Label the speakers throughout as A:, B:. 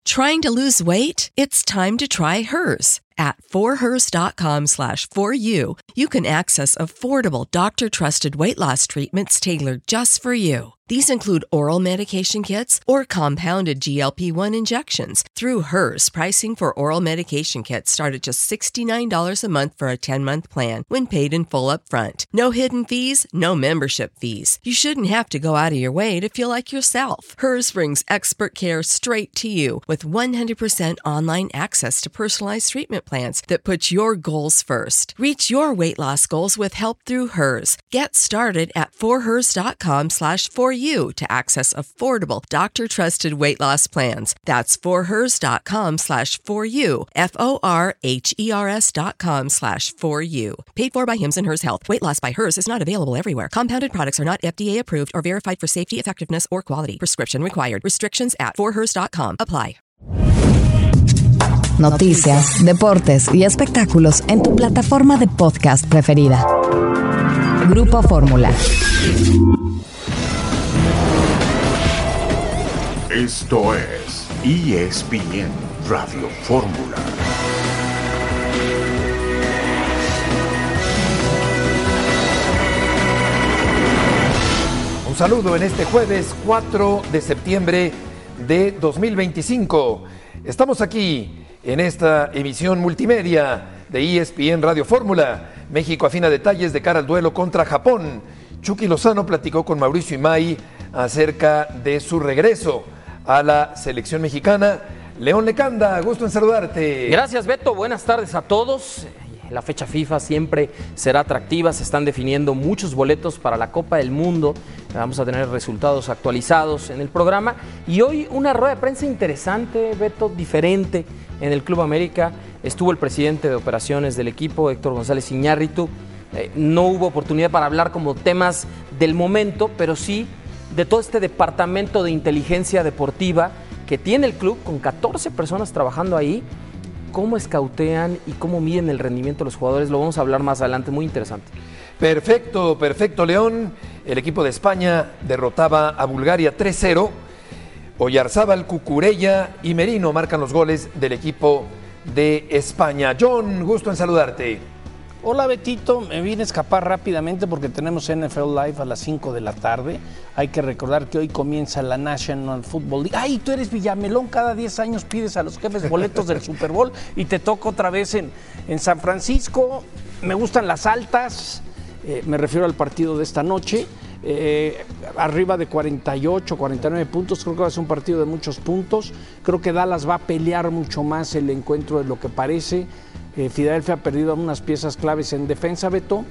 A: Trying to lose weight? It's time to try Hers. At forhers.com/4u, you can access affordable, doctor-trusted weight loss treatments tailored just for you. These include oral medication kits or compounded GLP-1 injections. Through Hers, pricing for oral medication kits start at just $69 a month for a 10-month plan when paid in full upfront. No hidden fees, no membership fees. You shouldn't have to go out of your way to feel like yourself. Hers brings expert care straight to you with 100% online access to personalized treatment plans that put your goals first. Reach your weight loss goals with help through Hers. Get started at forhers.com/4u to access affordable, doctor-trusted weight loss plans. That's forhers.com/4u, forhers.com/4u. Paid for by Hims & Hers Health. Weight loss by Hers is not available everywhere. Compounded products are not FDA approved or verified for safety, effectiveness, or quality. Prescription required. Restrictions at forhers.com apply.
B: Noticias, deportes y espectáculos en tu plataforma de podcast preferida. Grupo Fórmula.
C: Esto es ESPN Radio Fórmula.
D: Un saludo en este jueves 4 de septiembre de 2025. Estamos aquí en esta emisión multimedia de ESPN Radio Fórmula. México afina detalles de cara al duelo contra Japón. Chucky Lozano platicó con Mauricio Imay acerca de su regreso a la selección mexicana. León Lecanda, gusto en saludarte.
E: Gracias, Beto. Buenas tardes a todos. La fecha FIFA siempre será atractiva, se están definiendo muchos boletos para la Copa del Mundo, vamos a tener resultados actualizados en el programa y hoy una rueda de prensa interesante, Beto, diferente en el Club América. Estuvo el presidente de operaciones del equipo, Héctor González Iñárritu. No hubo oportunidad para hablar como temas del momento, pero sí de todo este departamento de inteligencia deportiva que tiene el club con 14 personas trabajando ahí. Cómo escautean y cómo miden el rendimiento de los jugadores, lo vamos a hablar más adelante, muy interesante.
D: Perfecto, perfecto, León. El equipo de España derrotaba a Bulgaria 3-0. Oyarzábal, Cucurella y Merino marcan los goles del equipo de España. John, gusto en saludarte.
F: Hola Betito, me vine a escapar rápidamente porque tenemos NFL Live a las 5 de la tarde. Hay que recordar que hoy comienza la National Football League. ¡Ay, tú eres Villamelón! Cada 10 años pides a los jefes boletos del Super Bowl y te toca otra vez en San Francisco. Me gustan las altas, me refiero al partido de esta noche. Arriba de 48, 49 puntos, creo que va a ser un partido de muchos puntos. Creo que Dallas va a pelear mucho más el encuentro de lo que parece. Filadelfia ha perdido unas piezas claves en defensa, Beto.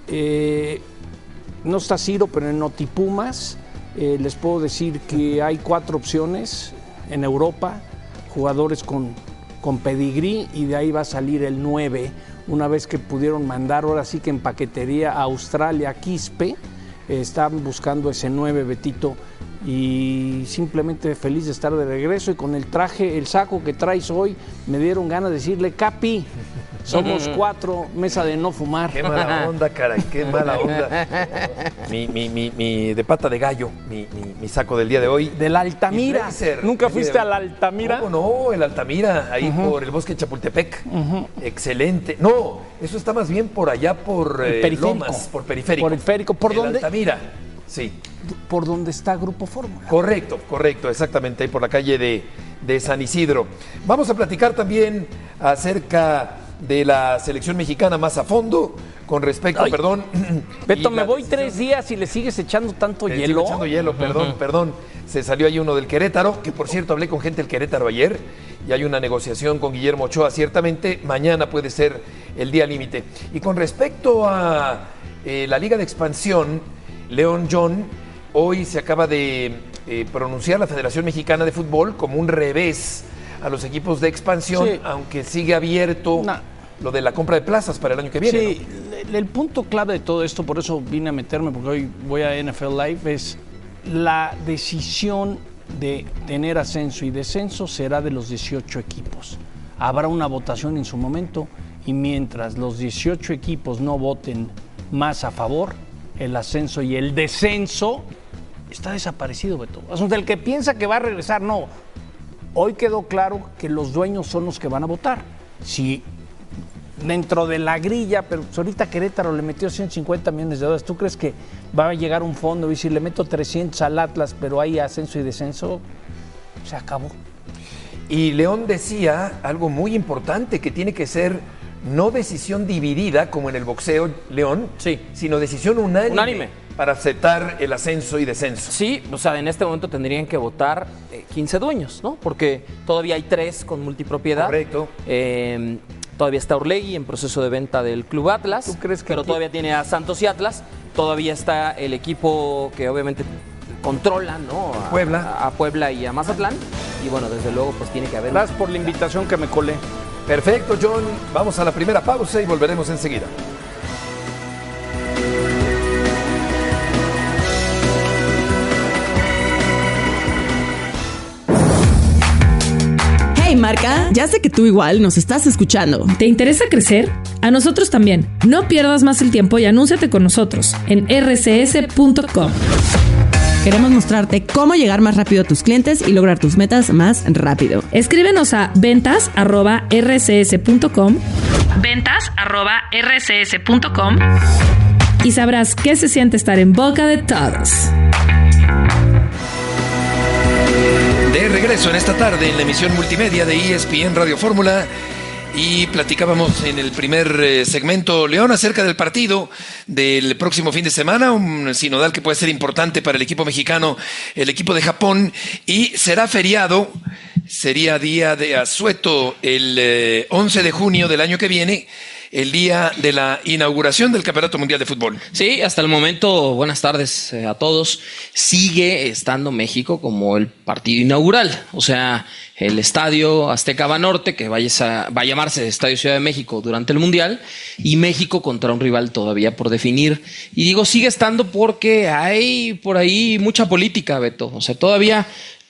F: No está Ciro, pero en Notipumas les puedo decir que hay 4 opciones en Europa, jugadores con pedigrí, y de ahí va a salir el 9, una vez que pudieron mandar ahora sí que en paquetería a Australia, Quispe. Están buscando ese 9, Betito, y simplemente feliz de estar de regreso. Y con el traje, el saco que traes hoy, me dieron ganas de decirle: Capi, somos 4, mesa de no fumar.
D: Qué mala onda, caray, qué mala onda. Mi de pata de gallo, mi saco del día de hoy.
F: Del Altamira. ¿Nunca fuiste al Altamira?
D: No, el Altamira, ahí por el bosque de Chapultepec. Excelente. No, eso está más bien por allá, por Lomas, por Periférico.
F: Por Periférico, ¿por dónde?
D: Altamira, sí.
F: Por donde está Grupo Fórmula.
D: Correcto, exactamente, ahí por la calle de San Isidro. Vamos a platicar también acerca de la selección mexicana más a fondo, con respecto, perdón.
F: Beto, me voy 3 días y le sigues echando tanto hielo.
D: Echando hielo, perdón. Se salió ahí uno del Querétaro, que por cierto hablé con gente del Querétaro ayer, y hay una negociación con Guillermo Ochoa, ciertamente mañana puede ser el día límite. Y con respecto a la Liga de Expansión, León, John, hoy se acaba de pronunciar la Federación Mexicana de Fútbol como un revés a los equipos de expansión, sí, aunque sigue abierto lo de la compra de plazas para el año que viene.
F: Sí, ¿no? El punto clave de todo esto, por eso vine a meterme, porque hoy voy a NFL Live, es la decisión de tener ascenso y descenso será de los 18 equipos. Habrá una votación en su momento, y mientras los 18 equipos no voten más a favor, el ascenso y el descenso está desaparecido, Beto. O sea, el que piensa que va a regresar, no. Hoy quedó claro que los dueños son los que van a votar. Si dentro de la grilla, pero pues ahorita Querétaro le metió 150 millones de dólares, ¿tú crees que va a llegar un fondo y si le meto 300 al Atlas, pero hay ascenso y descenso? Se acabó.
D: Y León decía algo muy importante, que tiene que ser no decisión dividida, como en el boxeo, León,
E: sí,
D: sino decisión unánime para aceptar el ascenso y descenso.
E: Sí, o sea, en este momento tendrían que votar 15 dueños, ¿no? Porque todavía hay 3 con multipropiedad.
D: Correcto.
E: Todavía está Orlegui en proceso de venta del Club Atlas.
F: ¿Tú crees que
E: pero todavía tiene a Santos y Atlas. Todavía está el equipo que obviamente controla, ¿no? A Puebla y a Mazatlán. Y bueno, desde luego, pues tiene que haber.
F: Gracias por la invitación que me colé.
D: Perfecto, John. Vamos a la primera pausa y volveremos enseguida.
G: Hey marca, ya sé que tú igual nos estás escuchando.
H: ¿Te interesa crecer? A nosotros también. No pierdas más el tiempo y anúnciate con nosotros en rcs.com.
G: Queremos mostrarte cómo llegar más rápido a tus clientes y lograr tus metas más rápido.
H: Escríbenos a ventas@rcs.com. ventas@rcs.com y sabrás qué se siente estar en boca de todos.
D: De regreso en esta tarde en la emisión multimedia de ESPN Radio Fórmula, y platicábamos en el primer segmento, León, acerca del partido del próximo fin de semana, un sinodal que puede ser importante para el equipo mexicano, el equipo de Japón, y será feriado, sería día de asueto el 11 de junio del año que viene, el día de la inauguración del Campeonato Mundial de Fútbol.
E: Sí, hasta el momento, buenas tardes a todos, sigue estando México como el partido inaugural, o sea, el Estadio Azteca Banorte, que va a llamarse Estadio Ciudad de México durante el Mundial, y México contra un rival todavía por definir. Y digo, sigue estando porque hay por ahí mucha política, Beto, o sea, todavía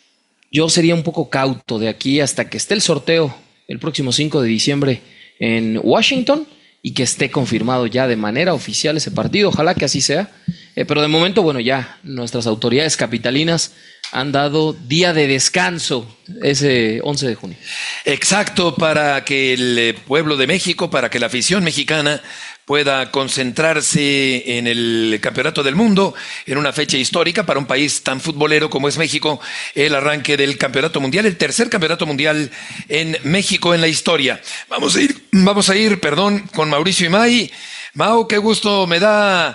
E: yo sería un poco cauto de aquí hasta que esté el sorteo el próximo 5 de diciembre en Washington y que esté confirmado ya de manera oficial ese partido, ojalá que así sea, pero de momento, bueno, ya nuestras autoridades capitalinas han dado día de descanso ese 11 de junio.
D: Exacto, para que el pueblo de México, para que la afición mexicana pueda concentrarse en el Campeonato del Mundo, en una fecha histórica para un país tan futbolero como es México, el arranque del Campeonato Mundial, el tercer Campeonato Mundial en México en la historia. Vamos a ir, con Mauricio Imay. Mau, qué gusto me da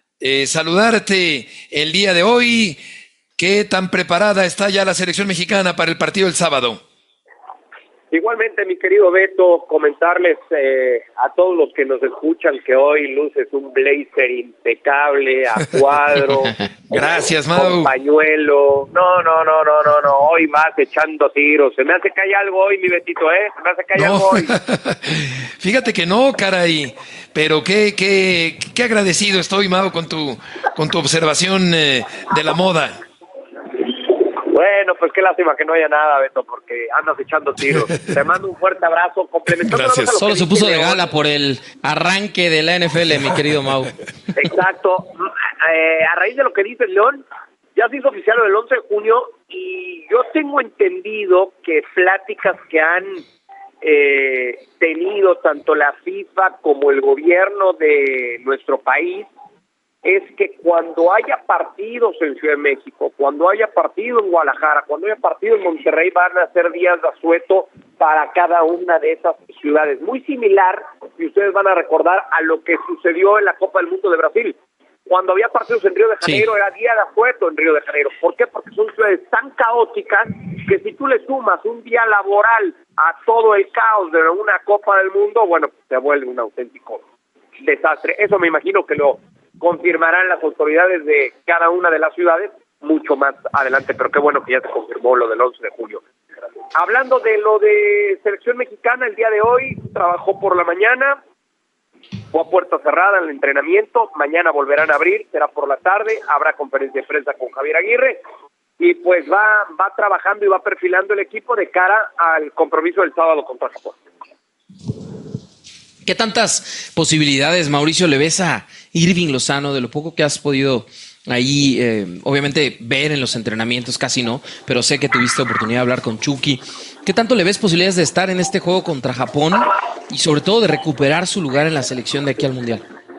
D: saludarte el día de hoy. ¿Qué tan preparada está ya la selección mexicana para el partido del sábado?
I: Igualmente, mi querido Beto, comentarles a todos los que nos escuchan que hoy luces un blazer impecable, a cuadro.
D: Gracias, Mau.
I: Con pañuelo. No, hoy vas echando tiros. Se me hace que hay algo hoy, mi Betito, Se me hace que hay algo hoy.
D: Fíjate que no, caray. Pero qué agradecido estoy, Mau, con tu observación de la moda.
I: Bueno, pues qué lástima que no haya nada, Beto, porque andas echando tiros. Te mando un fuerte abrazo, complementando.
D: Gracias.
E: Solo se puso de gala por el arranque de la NFL, mi querido Mau.
I: Exacto. A raíz de lo que dice León, ya se hizo oficial el 11 de junio y yo tengo entendido que pláticas que han tenido tanto la FIFA como el gobierno de nuestro país es que cuando haya partidos en Ciudad de México, cuando haya partido en Guadalajara, cuando haya partido en Monterrey, van a ser días de asueto para cada una de esas ciudades. Muy similar, y ustedes van a recordar, a lo que sucedió en la Copa del Mundo de Brasil. Cuando había partidos en Río de Janeiro, sí, era día de asueto en Río de Janeiro. ¿Por qué? Porque son ciudades tan caóticas que si tú le sumas un día laboral a todo el caos de una Copa del Mundo, bueno, se vuelve un auténtico desastre. Eso me imagino que lo confirmarán las autoridades de cada una de las ciudades mucho más adelante, pero qué bueno que ya se confirmó lo del 11 de junio. Hablando de lo de selección mexicana, el día de hoy trabajó por la mañana, fue a puerta cerrada en el entrenamiento, mañana volverán a abrir, será por la tarde, habrá conferencia de prensa con Javier Aguirre, y pues va trabajando y va perfilando el equipo de cara al compromiso del sábado contra Japón.
E: ¿Qué tantas posibilidades, Mauricio, le ves a Irving Lozano, de lo poco que has podido ahí, obviamente ver en los entrenamientos, casi no, pero sé que tuviste oportunidad de hablar con Chucky, ¿Qué tanto le ves posibilidades de estar en este juego contra Japón y sobre todo de recuperar su lugar en la selección de aquí al Mundial?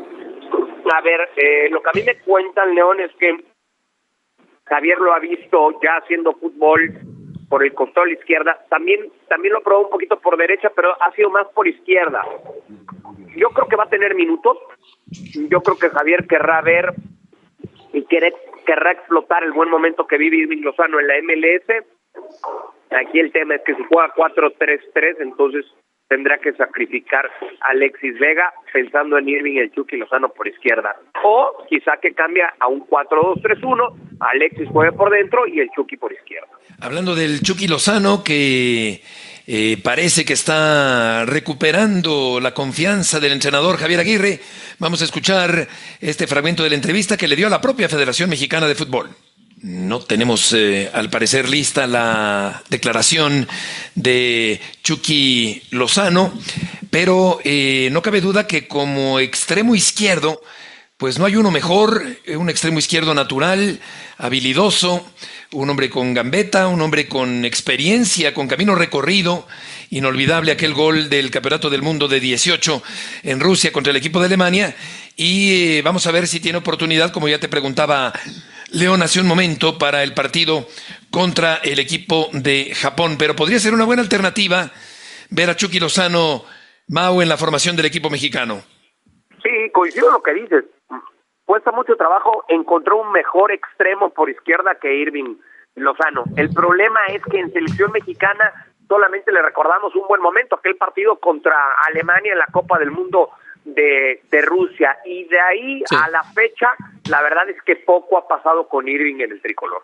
I: A ver, lo que a mí me cuentan, León, es que Javier lo ha visto ya haciendo fútbol por el costado de la izquierda. También lo probó un poquito por derecha, pero ha sido más por izquierda. Yo creo que va a tener minutos. Yo creo que Javier querrá ver y querrá explotar el buen momento que vive Irving Lozano en la MLS. Aquí el tema es que si juega 4-3-3, entonces tendrá que sacrificar a Alexis Vega pensando en Irving el Chucky Lozano por izquierda. O quizá que cambia a un 4-2-3-1, Alexis juegue por dentro y el Chucky por izquierda.
D: Hablando del Chucky Lozano, que parece que está recuperando la confianza del entrenador Javier Aguirre, vamos a escuchar este fragmento de la entrevista que le dio a la propia Federación Mexicana de Fútbol. No tenemos, al parecer, lista la declaración de Chucky Lozano, pero no cabe duda que como extremo izquierdo, pues no hay uno mejor, un extremo izquierdo natural, habilidoso, un hombre con gambeta, un hombre con experiencia, con camino recorrido. Inolvidable aquel gol del Campeonato del Mundo de 18 en Rusia contra el equipo de Alemania. Y vamos a ver si tiene oportunidad, como ya te preguntaba León hace un momento, para el partido contra el equipo de Japón. Pero podría ser una buena alternativa ver a Chucky Lozano, Mau, en la formación del equipo mexicano.
I: Sí, coincido en lo que dices. Cuesta mucho trabajo encontrar un mejor extremo por izquierda que Irving Lozano. El problema es que en selección mexicana solamente le recordamos un buen momento, aquel partido contra Alemania en la Copa del Mundo de Rusia, y de ahí a la fecha, la verdad es que poco ha pasado con Irving en el tricolor.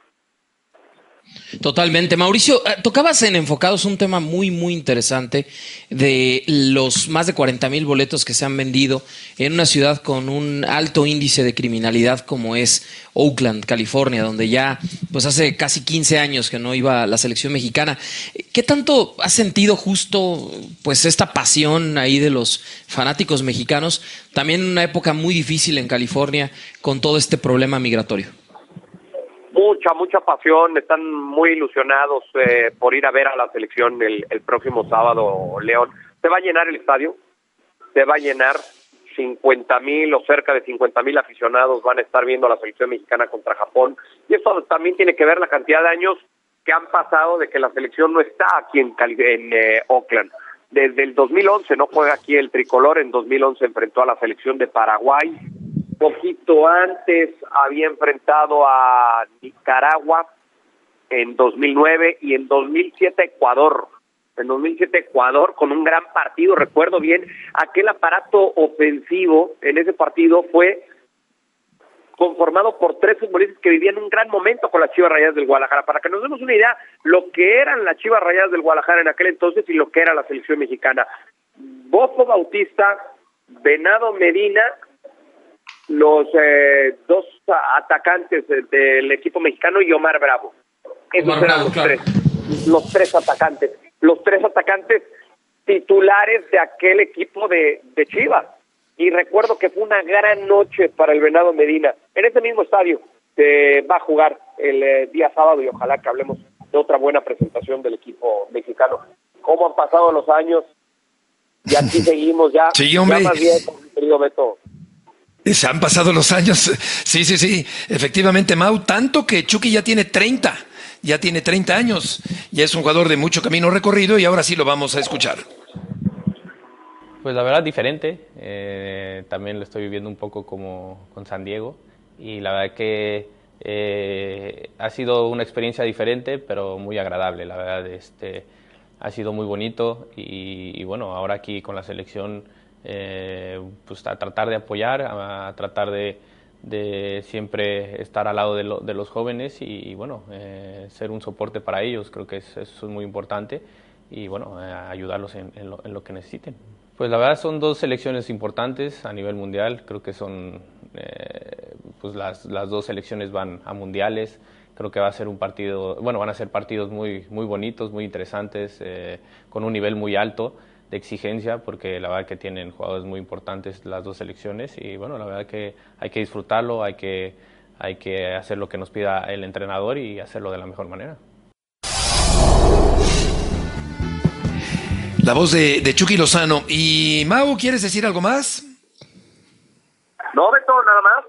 E: Totalmente. Mauricio, tocabas en Enfocados un tema muy, muy interesante de los más de 40,000 boletos que se han vendido en una ciudad con un alto índice de criminalidad como es Oakland, California, donde ya pues hace casi 15 años que no iba la selección mexicana. ¿Qué tanto has sentido justo pues esta pasión ahí de los fanáticos mexicanos, también en una época muy difícil en California con todo este problema migratorio?
I: Mucha pasión, están muy ilusionados por ir a ver a la selección el próximo sábado, León. Se va a llenar el estadio, se va a llenar, 50,000 o cerca de 50,000 aficionados van a estar viendo a la selección mexicana contra Japón, y esto también tiene que ver la cantidad de años que han pasado de que la selección no está aquí en Oakland. Desde el 2011 no juega aquí el tricolor, en 2011 enfrentó a la selección de Paraguay, poquito antes había enfrentado a Nicaragua en 2009 y en 2007 Ecuador. En 2007 Ecuador con un gran partido, recuerdo bien, aquel aparato ofensivo en ese partido fue conformado por 3 futbolistas que vivían un gran momento con las Chivas Rayadas del Guadalajara. Para que nos demos una idea, lo que eran las Chivas Rayadas del Guadalajara en aquel entonces y lo que era la selección mexicana. Bofo Bautista, Venado Medina, los 2 atacantes del equipo mexicano y Omar Bravo. Esos eran los tres atacantes. Los 3 atacantes titulares de aquel equipo de Chivas. Y recuerdo que fue una gran noche para el Venado Medina. En ese mismo estadio se va a jugar el día sábado y ojalá que hablemos de otra buena presentación del equipo mexicano. ¿Cómo han pasado los años? Y aquí seguimos ya.
D: Sí, hombre.
I: Ya más bien, querido Beto.
D: Se han pasado los años. Sí. Efectivamente, Mau. Tanto que Chucky ya tiene 30. Ya tiene 30 años. Ya es un jugador de mucho camino recorrido y ahora sí lo vamos a escuchar.
J: Pues la verdad diferente. También lo estoy viviendo un poco como con San Diego. Y la verdad que ha sido una experiencia diferente, pero muy agradable. La verdad ha sido muy bonito. Y bueno, ahora aquí con la selección, pues a tratar de apoyar, a tratar de siempre estar al lado de los jóvenes y bueno, ser un soporte para ellos, creo que eso es muy importante y bueno, ayudarlos en lo que necesiten. Pues la verdad son 2 selecciones importantes a nivel mundial, creo que son, pues las 2 selecciones van a mundiales, creo que va a ser un partido, bueno, van a ser partidos muy bonitos, muy interesantes, con un nivel muy alto de exigencia, porque la verdad que tienen jugadores muy importantes las 2 selecciones y bueno, la verdad que hay que disfrutarlo, hay que hacer lo que nos pida el entrenador y hacerlo de la mejor manera.
D: La voz de Chucky Lozano. Y Mau, ¿quieres decir algo más?
I: No, Beto, nada más.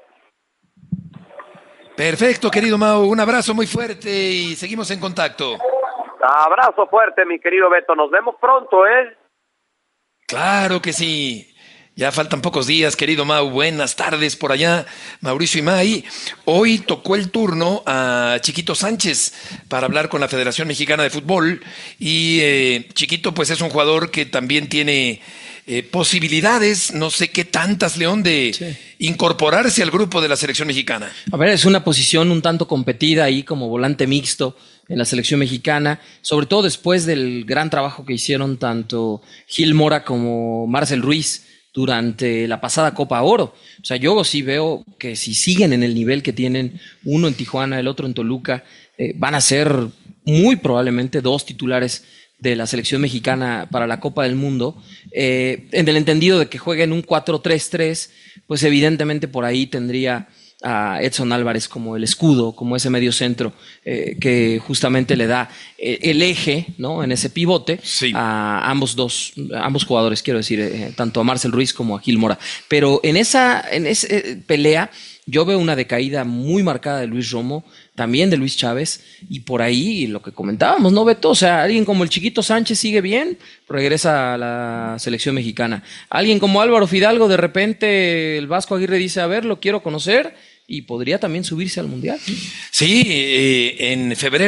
D: Perfecto, querido Mau. Un abrazo muy fuerte y seguimos en contacto.
I: Abrazo fuerte, mi querido Beto. Nos vemos pronto, ¿eh?
D: Claro que sí. Ya faltan pocos días, querido Mau. Buenas tardes por allá, Mauricio y May. Hoy tocó el turno a Chiquito Sánchez para hablar con la Federación Mexicana de Fútbol. Y Chiquito, pues es un jugador que también tiene posibilidades, no sé qué tantas, León, de incorporarse al grupo de la selección mexicana.
E: A ver, es una posición un tanto competida ahí como volante mixto en la selección mexicana, sobre todo después del gran trabajo que hicieron tanto Gil Mora como Marcel Ruiz durante la pasada Copa Oro. O sea, yo sí veo que si siguen en el nivel que tienen, uno en Tijuana, el otro en Toluca, van a ser muy probablemente dos titulares de la selección mexicana para la Copa del Mundo, en el entendido de que jueguen un 4-3-3, pues evidentemente por ahí tendría a Edson Álvarez como el escudo, como ese medio centro que justamente le da el eje, ¿no?, en ese pivote a ambos jugadores, quiero decir, tanto a Marcel Ruiz como a Gil Mora. Pero en esa pelea yo veo una decaída muy marcada de Luis Romo, también de Luis Chávez, y por ahí lo que comentábamos, ¿no, Beto? O sea, alguien como el Chiquito Sánchez sigue bien, regresa a la selección mexicana. Alguien como Álvaro Fidalgo, de repente el Vasco Aguirre dice, a ver, lo quiero conocer, y podría también subirse al Mundial.
D: Sí, en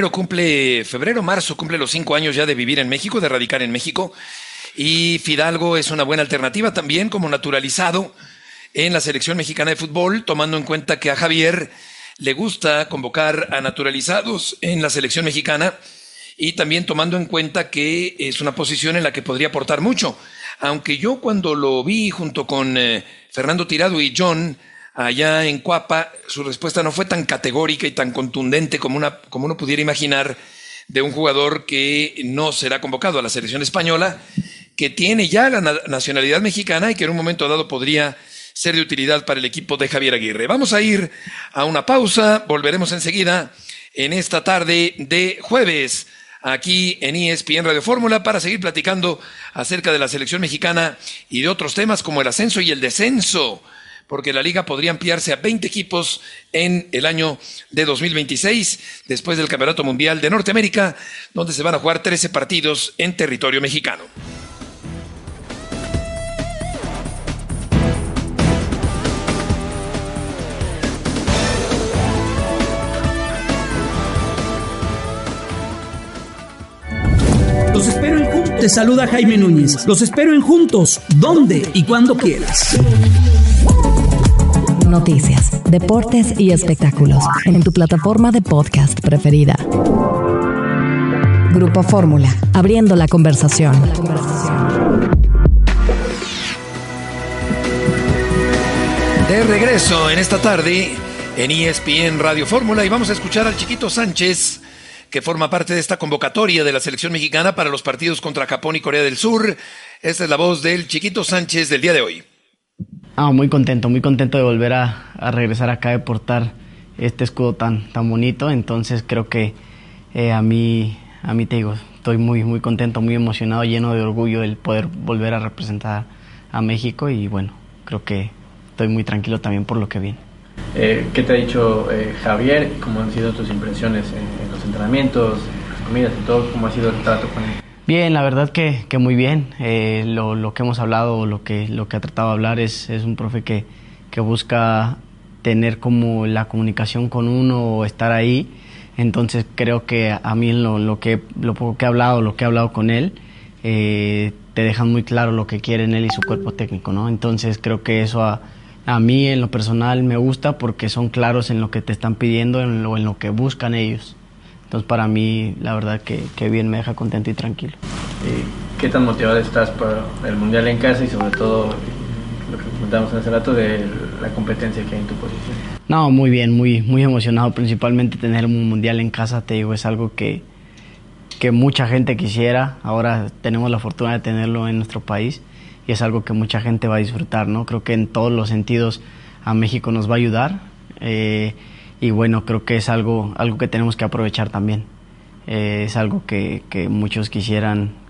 D: marzo cumple los 5 años ya de vivir en México, de radicar en México, y Fidalgo es una buena alternativa también como naturalizado en la selección mexicana de fútbol, tomando en cuenta que a Javier le gusta convocar a naturalizados en la selección mexicana y también tomando en cuenta que es una posición en la que podría aportar mucho. Aunque yo cuando lo vi junto con Fernando Tirado y John allá en Cuapa, su respuesta no fue tan categórica y tan contundente como uno pudiera imaginar de un jugador que no será convocado a la selección española, que tiene ya la nacionalidad mexicana y que en un momento dado podría ser de utilidad para el equipo de Javier Aguirre. Vamos a ir a una pausa, volveremos enseguida en esta tarde de jueves aquí en ESPN Radio Fórmula para seguir platicando acerca de la selección mexicana y de otros temas como el ascenso y el descenso, porque la liga podría ampliarse a 20 equipos en el año de 2026, después del Campeonato Mundial de Norteamérica, donde se van a jugar 13 partidos en territorio mexicano.
K: Los espero en Juntos. Te saluda Jaime Núñez. Los espero en Juntos, donde y cuando quieras.
B: Noticias, deportes y espectáculos en tu plataforma de podcast preferida. Grupo Fórmula, abriendo la conversación.
D: De regreso en esta tarde en ESPN Radio Fórmula y vamos a escuchar al Chiquito Sánchez, que forma parte de esta convocatoria de la selección mexicana para los partidos contra Japón y Corea del Sur. Esta es la voz del Chiquito Sánchez del día de hoy.
L: Muy contento de volver a regresar acá, de portar este escudo tan bonito. Entonces creo que a mí te digo, estoy muy contento, muy emocionado, lleno de orgullo el poder volver a representar a México y bueno, creo que estoy muy tranquilo también por lo que viene.
M: ¿Qué te ha dicho Javier? ¿Cómo han sido tus impresiones en los entrenamientos, en las comidas y todo? ¿Cómo ha sido el trato con él?
L: Bien, la verdad que muy bien. Lo que hemos hablado, lo que ha tratado de hablar es un profe que busca tener como la comunicación con uno o estar ahí. Entonces creo que a mí lo poco que he hablado con él, te dejan muy claro lo que quieren él y su cuerpo técnico, ¿no? Entonces creo que eso a mí en lo personal me gusta porque son claros en lo que te están pidiendo, en lo que buscan ellos. Entonces para mí la verdad que bien, me deja contento y tranquilo.
M: ¿Qué tan motivado estás para el Mundial en casa y sobre todo lo que comentábamos hace rato de la competencia que hay en tu posición?
L: No, muy bien, muy emocionado, principalmente tener un Mundial en casa, te digo, es algo que mucha gente quisiera. Ahora tenemos la fortuna de tenerlo en nuestro país y es algo que mucha gente va a disfrutar, ¿no? Creo que en todos los sentidos a México nos va a ayudar y bueno, creo que es algo que tenemos que aprovechar también. Es algo que muchos quisieran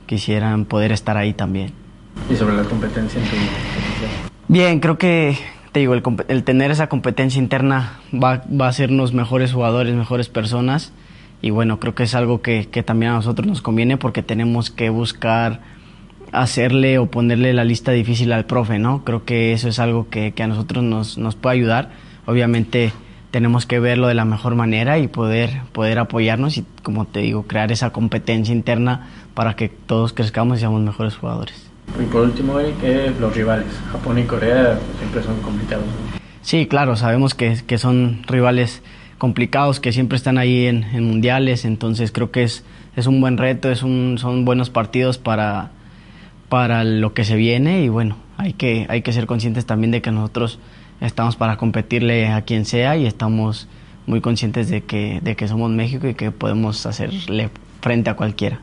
L: quisieran poder estar ahí también.
M: ¿Y sobre la competencia en tu posición?
L: Bien, creo que, te digo, el tener esa competencia interna va a hacernos mejores jugadores, mejores personas. Y bueno, creo que es algo que también a nosotros nos conviene, porque tenemos que buscar hacerle o ponerle la lista difícil al profe, ¿no? Creo que eso es algo que a nosotros nos puede ayudar. Obviamente tenemos que verlo de la mejor manera y poder apoyarnos y, como te digo, crear esa competencia interna para que todos crezcamos y seamos mejores jugadores.
M: Y por último, Eric, los rivales, Japón y Corea, siempre son complicados, ¿no? Sí,
L: claro, sabemos que son rivales complicados, que siempre están ahí en mundiales, entonces creo que es un buen reto, son buenos partidos para lo que se viene, y bueno, hay que ser conscientes también de que nosotros estamos para competirle a quien sea, y estamos muy conscientes de que somos México y que podemos hacerle frente a cualquiera.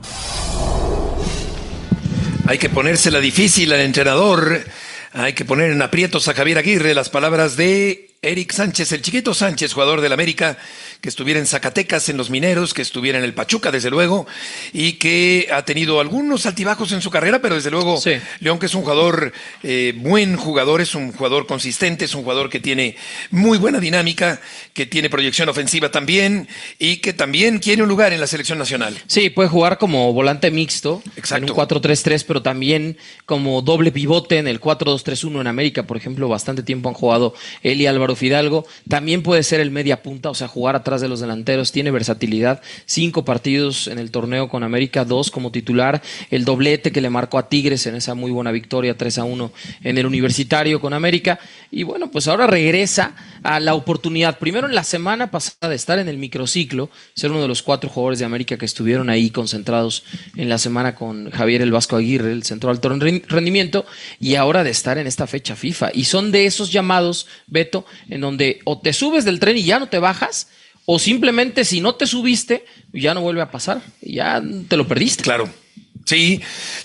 D: Hay que ponérsela difícil al entrenador, hay que poner en aprietos a Javier Aguirre. Las palabras de Eric Sánchez, el Chiquito Sánchez, jugador del América, que estuviera en Zacatecas, en los Mineros, que estuviera en el Pachuca, desde luego, y que ha tenido algunos altibajos en su carrera, pero desde luego, sí. León, que es un jugador, buen jugador, es un jugador consistente, es un jugador que tiene muy buena dinámica, que tiene proyección ofensiva también, y que también quiere un lugar en la selección nacional.
E: Sí, puede jugar como volante mixto,
D: exacto,
E: en un 4-3-3, pero también como doble pivote en el 4-2-3-1 en América, por ejemplo, bastante tiempo han jugado él y Álvaro Fidalgo. También puede ser el media punta, o sea, jugar atrás de los delanteros, tiene versatilidad. 5 partidos en el torneo con América, 2 como titular, el doblete que le marcó a Tigres en esa muy buena victoria 3-1 en el Universitario con América, y bueno, pues ahora regresa a la oportunidad, primero en la semana pasada, de estar en el microciclo, ser uno de los 4 jugadores de América que estuvieron ahí concentrados en la semana con Javier el Vasco Aguirre, el centro de alto rendimiento, y ahora de estar en esta fecha FIFA, y son de esos llamados, Beto, en donde o te subes del tren y ya no te bajas, o simplemente si no te subiste, ya no vuelve a pasar, ya te lo perdiste.
D: Claro. Sí,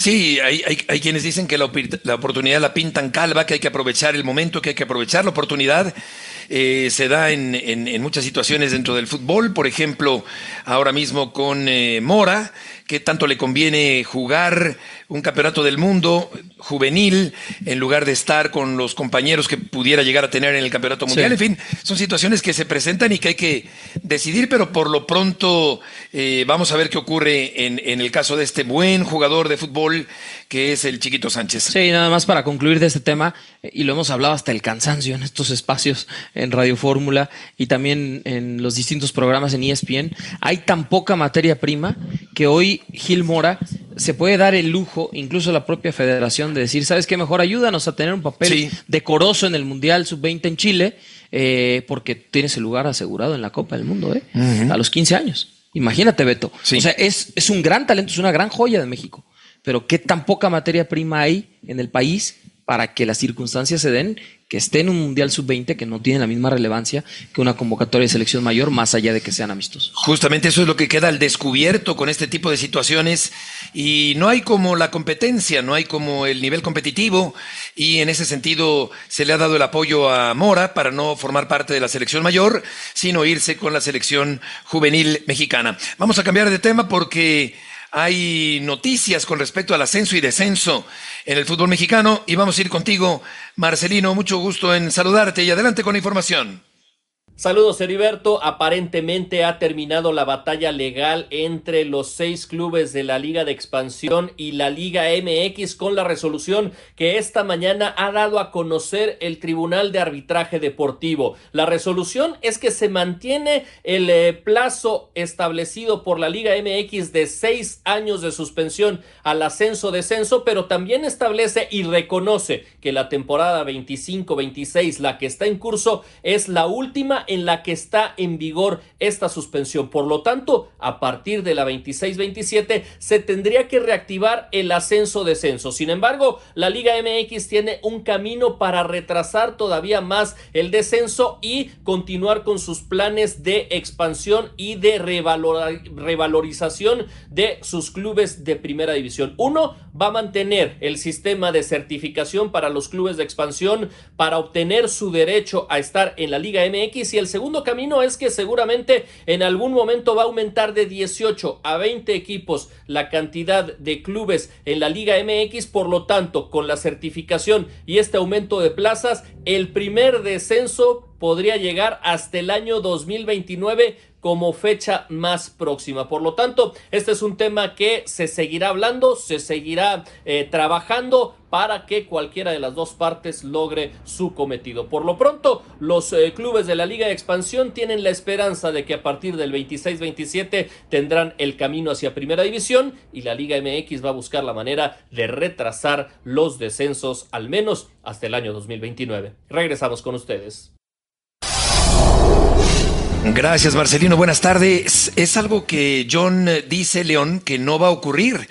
D: hay quienes dicen que la oportunidad la pintan calva, que hay que aprovechar el momento, que hay que aprovechar la oportunidad. Se da en muchas situaciones dentro del fútbol, por ejemplo, ahora mismo con Mora, que tanto le conviene jugar un campeonato del mundo juvenil en lugar de estar con los compañeros que pudiera llegar a tener en el campeonato mundial. Sí. En fin, son situaciones que se presentan y que hay que decidir, pero por lo pronto vamos a ver qué ocurre en el caso de este buen jugador de fútbol que es el Chiquito Sánchez.
E: Sí, nada más para concluir de este tema, y lo hemos hablado hasta el cansancio en estos espacios en Radio Fórmula y también en los distintos programas en ESPN, hay tan poca materia prima que hoy Gil Mora se puede dar el lujo, incluso la propia federación, de decir, ¿sabes qué? Mejor ayúdanos a tener un papel decoroso en el Mundial Sub-20 en Chile, porque tienes el lugar asegurado en la Copa del Mundo, a los 15 años. Imagínate, Beto. Sí. O sea, es un gran talento, es una gran joya de México, pero ¿qué tan poca materia prima hay en el país para que las circunstancias se den, que esté en un Mundial Sub-20 que no tiene la misma relevancia que una convocatoria de selección mayor, más allá de que sean amistosos?
D: Justamente eso es lo que queda al descubierto con este tipo de situaciones, y no hay como la competencia, no hay como el nivel competitivo, y en ese sentido se le ha dado el apoyo a Mora para no formar parte de la selección mayor, sino irse con la selección juvenil mexicana. Vamos a cambiar de tema porque hay noticias con respecto al ascenso y descenso en el fútbol mexicano, y vamos a ir contigo, Marcelino. Mucho gusto en saludarte y adelante con la información.
N: Saludos, Heriberto. Aparentemente ha terminado la batalla legal entre los 6 clubes de la Liga de Expansión y la Liga MX con la resolución que esta mañana ha dado a conocer el Tribunal de Arbitraje Deportivo. La resolución es que se mantiene el plazo establecido por la Liga MX de 6 años de suspensión al ascenso-descenso, pero también establece y reconoce que la temporada 25-26, la que está en curso, es la última en la que está en vigor esta suspensión. Por lo tanto, a partir de la 26-27 se tendría que reactivar el ascenso-descenso. Sin embargo, la Liga MX tiene un camino para retrasar todavía más el descenso y continuar con sus planes de expansión y de revalorización de sus clubes de primera división. Uno, va a mantener el sistema de certificación para los clubes de expansión para obtener su derecho a estar en la Liga MX, y el segundo camino es que seguramente en algún momento va a aumentar de 18 a 20 equipos la cantidad de clubes en la Liga MX. Por lo tanto, con la certificación y este aumento de plazas, el primer descenso podría llegar hasta el año 2029 como fecha más próxima. Por lo tanto, este es un tema que se seguirá hablando, se seguirá trabajando para que cualquiera de las dos partes logre su cometido. Por lo pronto, los clubes de la Liga de Expansión tienen la esperanza de que a partir del 26-27 tendrán el camino hacia Primera División, y la Liga MX va a buscar la manera de retrasar los descensos al menos hasta el año 2029. Regresamos con ustedes.
D: Gracias, Marcelino. Buenas tardes. Es algo que John dice, León, que no va a ocurrir.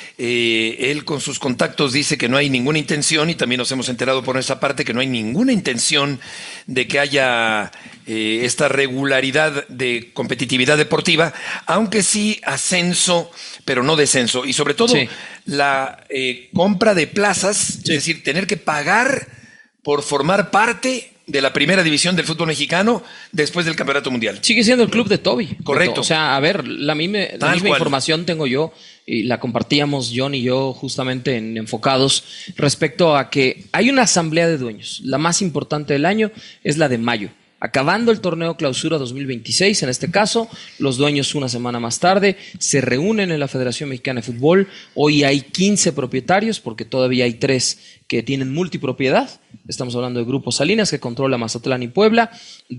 D: Él con sus contactos dice que no hay ninguna intención, y también nos hemos enterado por nuestra parte que no hay ninguna intención de que haya esta regularidad de competitividad deportiva, aunque sí ascenso, pero no descenso. Y sobre todo la compra de plazas, es decir, tener que pagar por formar parte de la primera división del fútbol mexicano después del Campeonato Mundial.
E: Sigue siendo el club de Toby.
D: Correcto.
E: Beto. O sea, a ver, la misma información tengo yo, y la compartíamos John y yo justamente en Enfocados, respecto a que hay una asamblea de dueños. La más importante del año es la de mayo. Acabando el torneo Clausura 2026, en este caso, los dueños una semana más tarde se reúnen en la Federación Mexicana de Fútbol. Hoy hay 15 propietarios, porque todavía hay 3 que tienen multipropiedad. Estamos hablando de Grupo Salinas, que controla Mazatlán y Puebla,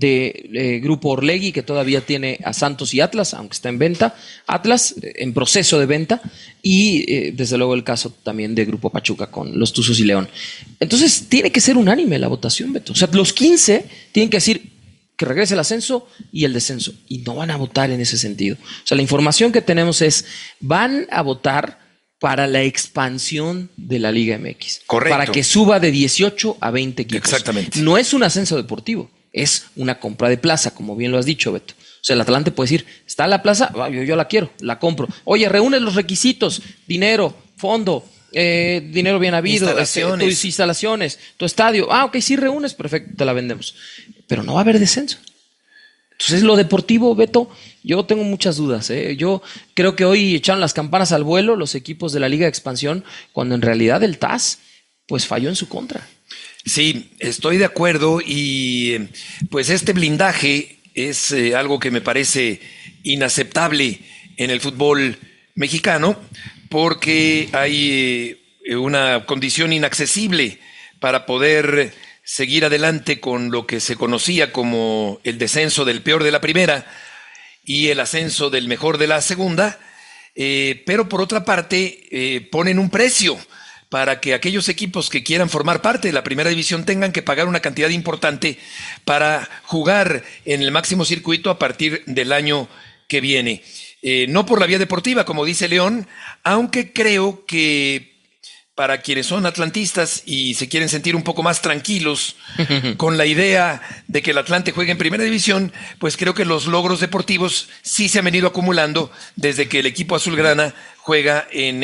E: de Grupo Orlegui, que todavía tiene a Santos y Atlas, aunque está en venta, Atlas en proceso de venta, y desde luego el caso también de Grupo Pachuca con los Tuzos y León. Entonces tiene que ser unánime la votación, Beto. O sea, los 15 tienen que decir que regrese el ascenso y el descenso, y no van a votar en ese sentido. O sea, la información que tenemos es, van a votar para la expansión de la Liga MX.
D: Correcto.
E: Para que suba de 18 a 20 equipos.
D: Exactamente.
E: No es un ascenso deportivo, es una compra de plaza, como bien lo has dicho, Beto. O sea, el Atlante puede decir, está la plaza, yo la quiero, la compro. Oye, reúne los requisitos, dinero, fondo, dinero bien habido, tus instalaciones, tu estadio. Ok, sí reúnes, perfecto, te la vendemos. Pero no va a haber descenso. Entonces, lo deportivo, Beto, yo tengo muchas dudas. Yo creo que hoy echaron las campanas al vuelo los equipos de la Liga de Expansión, cuando en realidad el TAS pues falló en su contra.
D: Sí, estoy de acuerdo, y pues este blindaje es algo que me parece inaceptable en el fútbol mexicano, porque hay una condición inaccesible para poder seguir adelante con lo que se conocía como el descenso del peor de la primera y el ascenso del mejor de la segunda, pero por otra parte ponen un precio para que aquellos equipos que quieran formar parte de la primera división tengan que pagar una cantidad importante para jugar en el máximo circuito a partir del año que viene. No por la vía deportiva, como dice León, aunque creo que para quienes son atlantistas y se quieren sentir un poco más tranquilos con la idea de que el Atlante juegue en primera división, pues creo que los logros deportivos sí se han venido acumulando desde que el equipo azulgrana juega en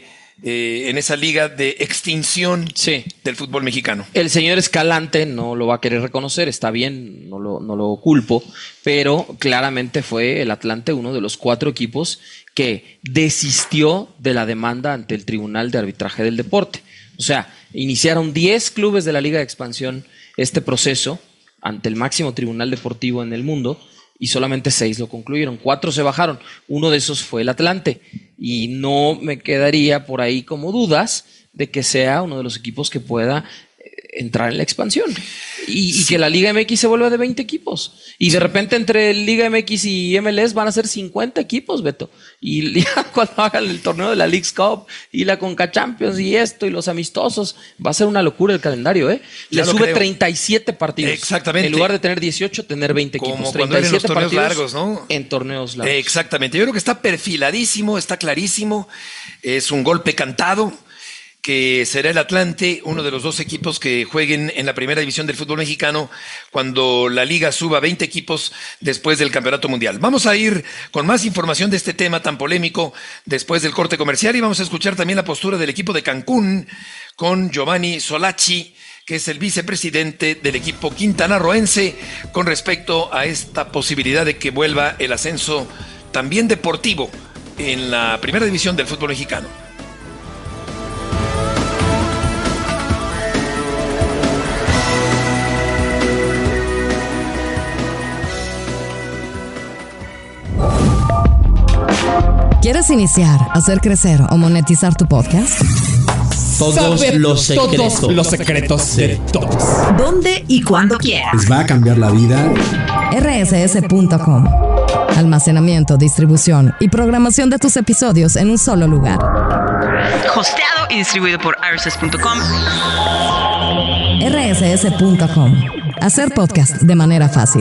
D: esa liga de extinción del fútbol mexicano.
E: El señor Escalante no lo va a querer reconocer, está bien, no lo culpo, pero claramente fue el Atlante uno de los 4 equipos que desistió de la demanda ante el Tribunal de Arbitraje del Deporte. O sea, iniciaron 10 clubes de la Liga de Expansión este proceso ante el máximo tribunal deportivo en el mundo, y solamente 6 lo concluyeron. 4 se bajaron. Uno de esos fue el Atlante, y no me quedaría por ahí como dudas de que sea uno de los equipos que pueda entrar en la expansión, y que la Liga MX se vuelva de 20 equipos, y de repente entre Liga MX y MLS van a ser 50 equipos, Beto, y ya cuando hagan el torneo de la Leagues Cup y la Conca Champions y esto y los amistosos, va a ser una locura el calendario, Le sube 37 partidos.
D: Exactamente.
E: En lugar de tener 18, tener 20 equipos.
D: Como cuando eran los torneos largos, ¿no?
E: En torneos largos.
D: Exactamente. Yo creo que está perfiladísimo, está clarísimo. Es un golpe cantado, que será el Atlante, uno de los 2 equipos que jueguen en la primera división del fútbol mexicano cuando la liga suba 20 equipos después del Campeonato Mundial. Vamos a ir con más información de este tema tan polémico después del corte comercial, y vamos a escuchar también la postura del equipo de Cancún con Giovanni Solacci, que es el vicepresidente del equipo quintanarroense, con respecto a esta posibilidad de que vuelva el ascenso también deportivo en la primera división del fútbol mexicano.
B: ¿Quieres iniciar, hacer crecer o monetizar tu podcast?
O: Todos los secretos de todos.
B: ¿Dónde y cuándo quieras?
O: Les va a cambiar la vida.
B: rss.com. Almacenamiento, distribución y programación de tus episodios en un solo lugar.
P: Hosteado y distribuido por rss.com.
B: rss.com. Hacer podcast de manera fácil.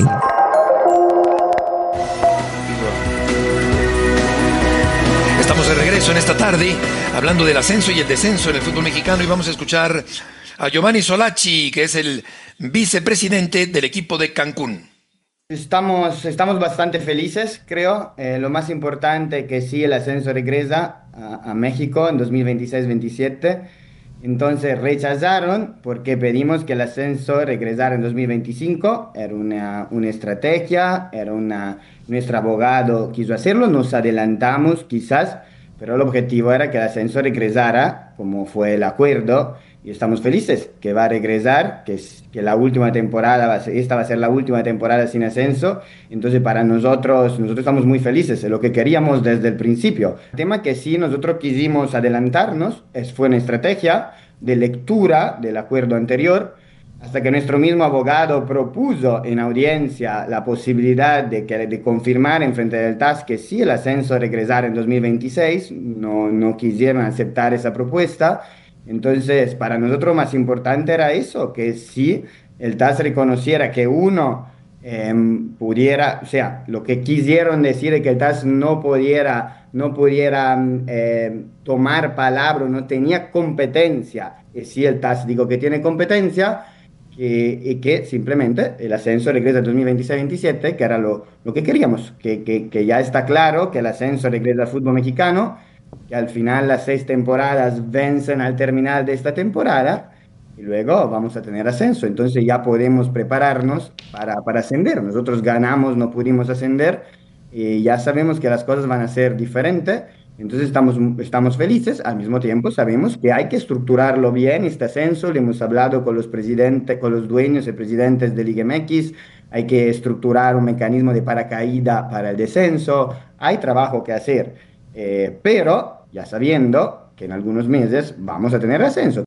D: Estamos de regreso en esta tarde hablando del ascenso y el descenso en el fútbol mexicano, y vamos a escuchar a Giovanni Solacci, que es el vicepresidente del equipo de Cancún.
Q: Estamos bastante felices, creo. Lo más importante que sí, el ascenso regresa a México en 2026-27. Entonces rechazaron porque pedimos que el ascenso regresara en 2025. Era una estrategia, nuestro abogado quiso hacerlo, nos adelantamos quizás, pero el objetivo era que el ascenso regresara, como fue el acuerdo, y estamos felices que va a regresar, que la última temporada, esta va a ser la última temporada sin ascenso. Entonces para nosotros estamos muy felices, es lo que queríamos desde el principio. El tema que sí nosotros quisimos adelantarnos fue una estrategia de lectura del acuerdo anterior, hasta que nuestro mismo abogado propuso en audiencia la posibilidad de confirmar en frente del TAS que sí el ascenso regresara en 2026, no quisieron aceptar esa propuesta. Entonces, para nosotros más importante era eso, que sí el TAS reconociera que uno pudiera, o sea, lo que quisieron decir es que el TAS no pudiera tomar palabra, no tenía competencia. Y sí el TAS dijo que tiene competencia, y que simplemente el ascenso regresa en 2026-27, que era lo que queríamos, que ya está claro que el ascenso regresa al fútbol mexicano, que al final las 6 temporadas vencen al terminar de esta temporada y luego vamos a tener ascenso. Entonces ya podemos prepararnos para ascender. Nosotros ganamos, no pudimos ascender, y ya sabemos que las cosas van a ser diferentes. Entonces estamos felices. Al mismo tiempo sabemos que hay que estructurarlo bien, este ascenso. Le hemos hablado con los presidentes, con los dueños y presidentes de Liga MX. Hay que estructurar un mecanismo de paracaídas para el descenso. Hay trabajo que hacer, pero ya sabiendo que en algunos meses vamos a tener ascenso.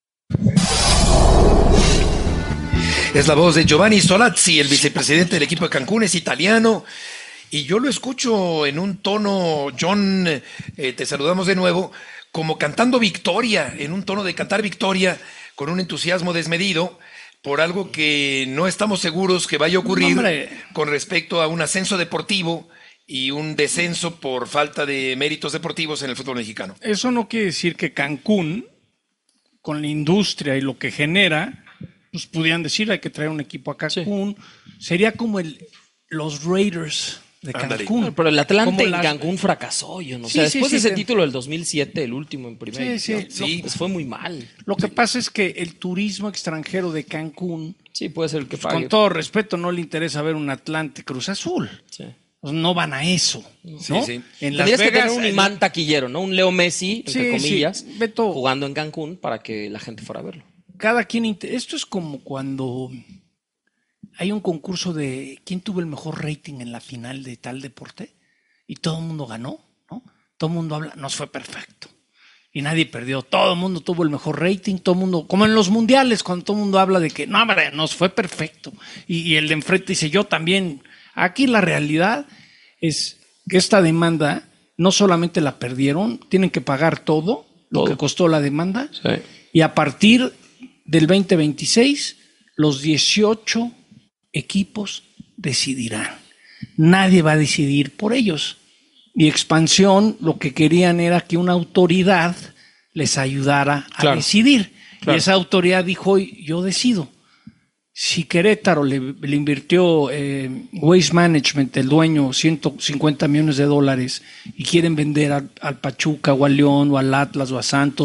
D: Es la voz de Giovanni Solacci, el vicepresidente del equipo de Cancún, es italiano. Y yo lo escucho en un tono, John, te saludamos de nuevo, como cantando victoria, en un tono de cantar victoria, con un entusiasmo desmedido, por algo que no estamos seguros que vaya a ocurrir con respecto a un ascenso deportivo y un descenso por falta de méritos deportivos en el fútbol mexicano.
F: Eso no quiere decir que Cancún, con la industria y lo que genera, pues pudieran decir hay que traer un equipo a Cancún. Sí. Sería como los Raiders de Cancún.
E: Pero el Atlante en Cancún fracasó, yo no sé. Después de ese título del 2007, el último en primera división, pues fue muy mal.
F: Lo que pasa es que el turismo extranjero de Cancún,
E: puede ser el que pague.
F: Con todo respeto, no le interesa ver un Atlante Cruz Azul. Sí. Pues no van a eso, ¿no? Sí. En Las
E: Tendrías
F: Vegas,
E: que tener un imán taquillero, ¿no? Un Leo Messi, entre comillas,
F: Beto,
E: jugando en Cancún para que la gente fuera a verlo.
F: Cada quien... Esto es como cuando hay un concurso de quién tuvo el mejor rating en la final de tal deporte y todo el mundo ganó, ¿no? Todo el mundo habla, nos fue perfecto y nadie perdió, todo el mundo tuvo el mejor rating, todo el mundo, como en los mundiales, cuando todo el mundo habla de que no, hombre, nos fue perfecto y el de enfrente dice yo también. Aquí la realidad es que esta demanda no solamente la perdieron, tienen que pagar todo lo que costó la demanda, y a partir del 2026 los 18 equipos decidirán. Nadie va a decidir por ellos. Y Expansión lo que querían era que una autoridad les ayudara a decidir. Claro. Y esa autoridad dijo, yo decido. Si Querétaro le invirtió Waste Management, el dueño, $150 millones y quieren vender al Pachuca o al León o al Atlas o a Santos